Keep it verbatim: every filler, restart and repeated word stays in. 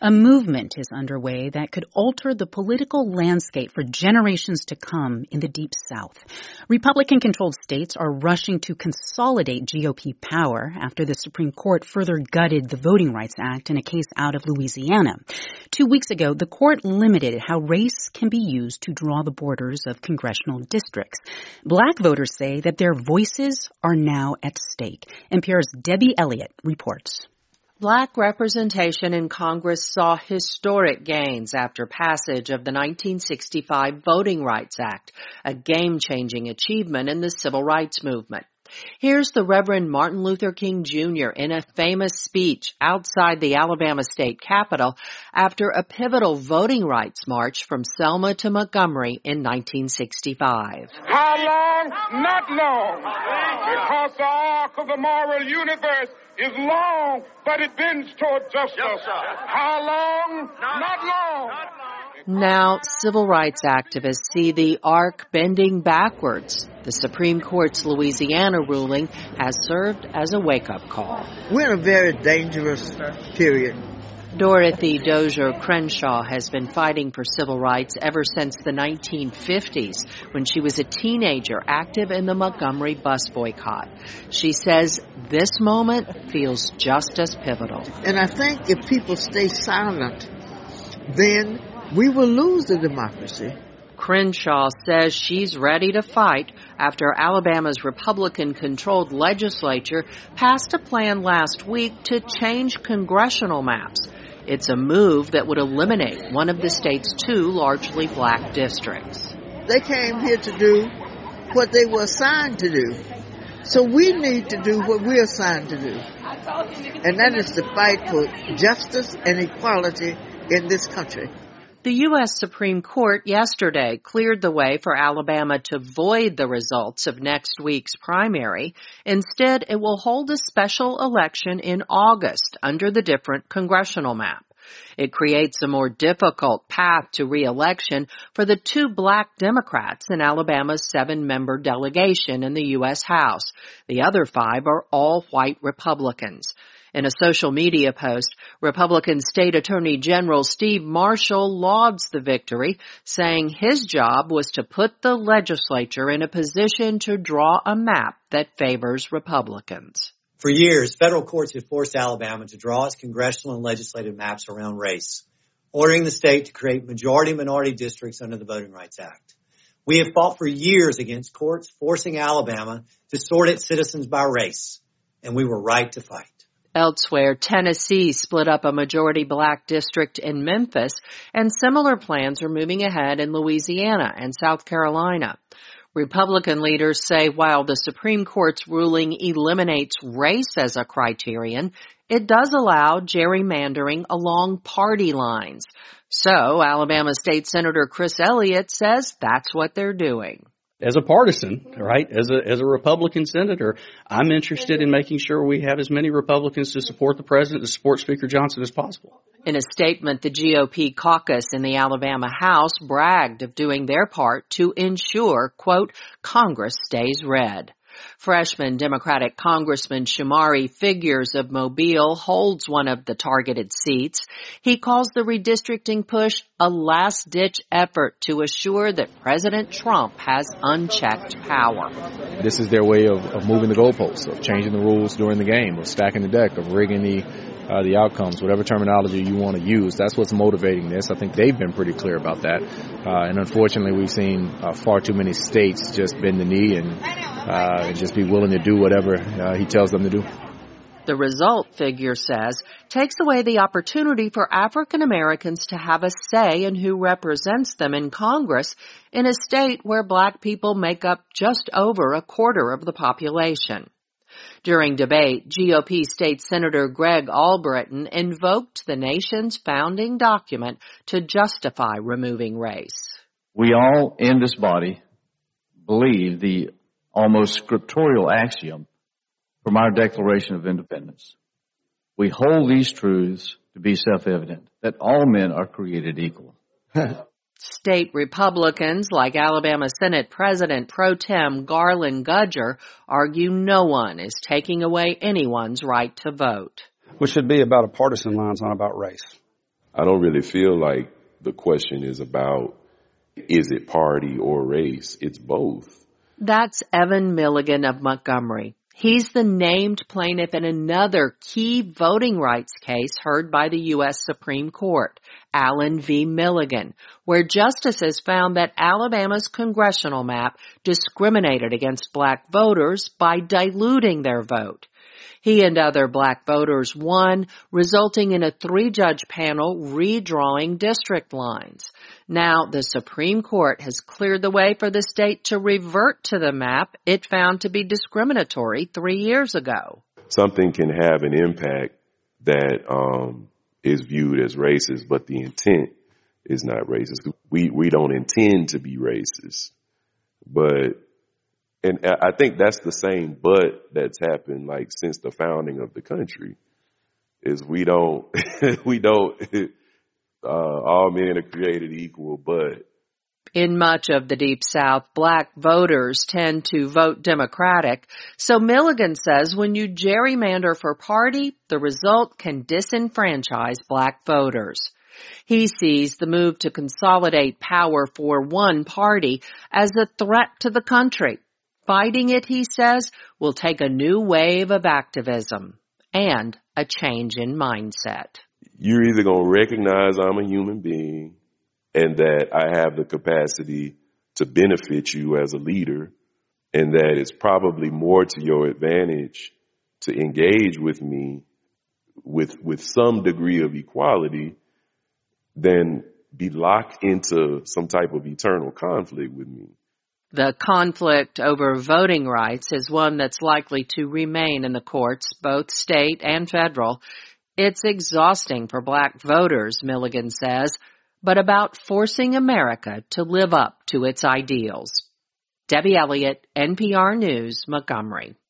A movement is underway that could alter the political landscape for generations to come in the Deep South. Republican-controlled states are rushing to consolidate G O P power after the Supreme Court further gutted the Voting Rights Act in a case out of Louisiana. Two weeks ago, the court limited how race can be used to draw the borders of congressional districts. Black voters say that their voices are now at stake. N P R's Debbie Elliott reports. Black representation in Congress saw historic gains after passage of the nineteen sixty-five Voting Rights Act, a game-changing achievement in the civil rights movement. Here's the Reverend Martin Luther King Junior in a famous speech outside the Alabama state capitol after a pivotal voting rights march from Selma to Montgomery in nineteen sixty-five. How long? Not long. Because the arc of the moral universe is long, but it bends toward justice. Yes, how long? Not, Not long. Not long. Now, civil rights activists see the arc bending backwards. The Supreme Court's Louisiana ruling has served as a wake-up call. We're in a very dangerous period. Dorothy Dozier Crenshaw has been fighting for civil rights ever since the nineteen fifties, when she was a teenager active in the Montgomery bus boycott. She says this moment feels just as pivotal. And I think if people stay silent, then we will lose the democracy. Crenshaw says she's ready to fight after Alabama's Republican-controlled legislature passed a plan last week to change congressional maps. It's a move that would eliminate one of the state's two largely black districts. They came here to do what they were assigned to do. So we need to do what we're assigned to do. And that is to fight for justice and equality in this country. The U S Supreme Court yesterday cleared the way for Alabama to void the results of next week's primary. Instead, it will hold a special election in August under the different congressional map. It creates a more difficult path to re-election for the two black Democrats in Alabama's seven-member delegation in the U S House. The other five are all white Republicans. In a social media post, Republican State Attorney General Steve Marshall lauds the victory, saying his job was to put the legislature in a position to draw a map that favors Republicans. For years, federal courts have forced Alabama to draw its congressional and legislative maps around race, ordering the state to create majority-minority districts under the Voting Rights Act. We have fought for years against courts forcing Alabama to sort its citizens by race, and we were right to fight. Elsewhere, Tennessee split up a majority black district in Memphis, and similar plans are moving ahead in Louisiana and South Carolina. Republican leaders say while the Supreme Court's ruling eliminates race as a criterion, it does allow gerrymandering along party lines. So, Alabama State Senator Chris Elliott says that's what they're doing. As a partisan, right, as a as a Republican senator, I'm interested in making sure we have as many Republicans to support the president, to support Speaker Johnson as possible. In a statement, the G O P caucus in the Alabama House bragged of doing their part to ensure, quote, Congress stays red. Freshman Democratic Congressman Shamari Figures of Mobile holds one of the targeted seats. He calls the redistricting push a last-ditch effort to assure that President Trump has unchecked power. This is their way of, of moving the goalposts, of changing the rules during the game, of stacking the deck, of rigging the uh, the outcomes, whatever terminology you want to use. That's what's motivating this. I think they've been pretty clear about that. Uh, and unfortunately, we've seen uh, far too many states just bend the knee and Uh, and just be willing to do whatever uh, he tells them to do. The result, Figure says, takes away the opportunity for African Americans to have a say in who represents them in Congress in a state where black people make up just over a quarter of the population. During debate, G O P State Senator Greg Albritton invoked the nation's founding document to justify removing race. We all in this body believe the almost scriptural axiom from our Declaration of Independence. We hold these truths to be self-evident, that all men are created equal. State Republicans, like Alabama Senate President Pro Tem Garland Gudger, argue no one is taking away anyone's right to vote. Which should be about a partisan lines, not about race. I don't really feel like the question is about, is it party or race? It's both. That's Evan Milligan of Montgomery. He's the named plaintiff in another key voting rights case heard by the U S Supreme Court, Allen v. Milligan, where justices found that Alabama's congressional map discriminated against black voters by diluting their vote. He and other black voters won, resulting in a three-judge panel redrawing district lines. Now, the Supreme Court has cleared the way for the state to revert to the map it found to be discriminatory three years ago. Something can have an impact that um, is viewed as racist, but the intent is not racist. We we don't intend to be racist, but and I think that's the same but that's happened like since the founding of the country. Is we don't we don't. Uh, all men are created equal, but in much of the Deep South, black voters tend to vote Democratic. So Milligan says when you gerrymander for party, the result can disenfranchise black voters. He sees the move to consolidate power for one party as a threat to the country. Fighting it, he says, will take a new wave of activism and a change in mindset. You're either going to recognize I'm a human being and that I have the capacity to benefit you as a leader, and that it's probably more to your advantage to engage with me with with some degree of equality than be locked into some type of eternal conflict with me. The conflict over voting rights is one that's likely to remain in the courts, both state and federal. It's exhausting for black voters, Milligan says, but about forcing America to live up to its ideals. Debbie Elliott, N P R News, Montgomery.